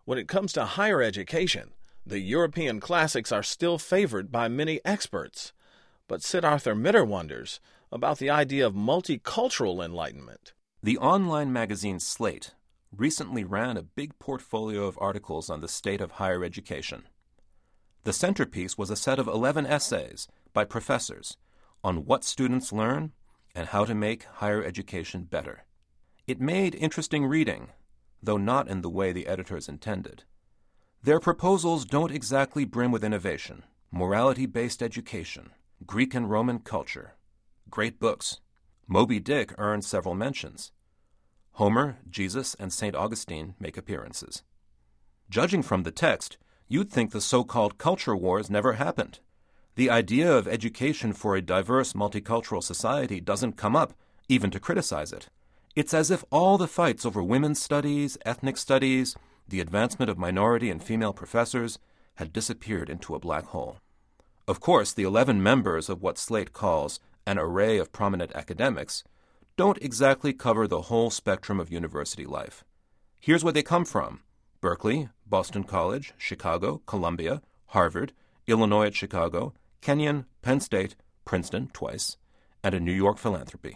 When it comes to higher education, the European classics are still favored by many experts. But Sid Arthur Mitter wonders about the idea of multicultural enlightenment. The online magazine Slate recently ran a big portfolio of articles on the state of higher education. The centerpiece was a set of 11 essays by professors on what students learn and how to make higher education better. It made interesting reading, though not in the way the editors intended. Their proposals don't exactly brim with innovation. Morality-based education, Greek and Roman culture, great books. Moby Dick earned several mentions. Homer, Jesus, and St. Augustine make appearances. Judging from the text, you'd think the so-called culture wars never happened. The idea of education for a diverse, multicultural society doesn't come up, even to criticize it. It's as if all the fights over women's studies, ethnic studies, the advancement of minority and female professors had disappeared into a black hole. Of course, the 11 members of what Slate calls an array of prominent academics don't exactly cover the whole spectrum of university life. Here's where they come from: Berkeley, Boston College, Chicago, Columbia, Harvard, Illinois at Chicago, Kenyon, Penn State, Princeton twice, and a New York philanthropy.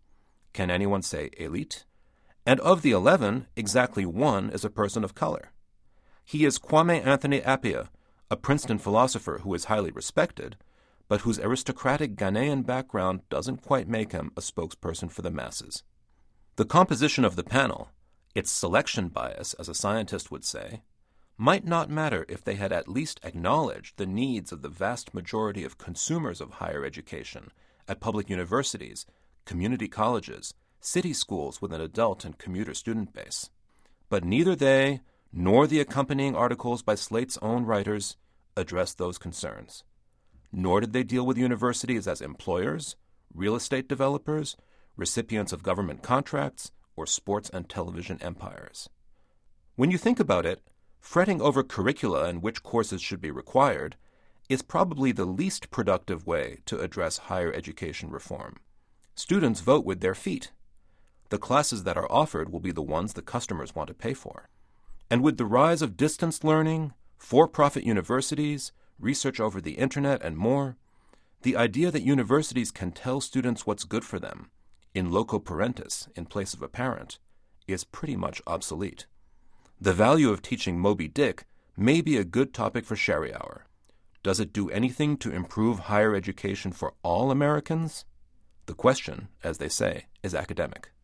Can anyone say elite? And of the 11, exactly one is a person of color. He is Kwame Anthony Appiah, a Princeton philosopher who is highly respected, but whose aristocratic Ghanaian background doesn't quite make him a spokesperson for the masses. The composition of the panel, its selection bias, as a scientist would say, might not matter if they had at least acknowledged the needs of the vast majority of consumers of higher education at public universities, community colleges, city schools with an adult and commuter student base. But neither they nor the accompanying articles by Slate's own writers address those concerns. Nor did they deal with universities as employers, real estate developers, recipients of government contracts, or sports and television empires. When you think about it, fretting over curricula and which courses should be required is probably the least productive way to address higher education reform. Students vote with their feet. The classes that are offered will be the ones the customers want to pay for. And with the rise of distance learning, for-profit universities, research over the internet, and more, the idea that universities can tell students what's good for them, in loco parentis, in place of a parent, is pretty much obsolete. The value of teaching Moby Dick may be a good topic for Sherry Hour. Does it do anything to improve higher education for all Americans? The question, as they say, is academic.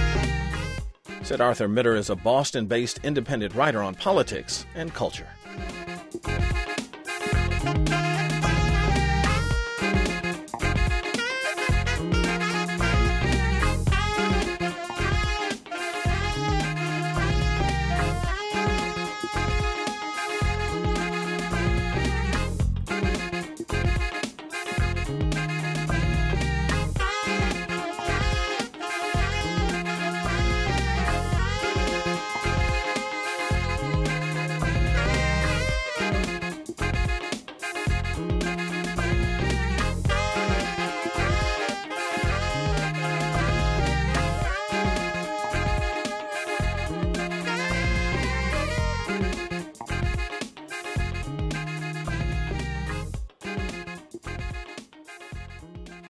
Sid Arthur Mitter is a Boston-based independent writer on politics and culture.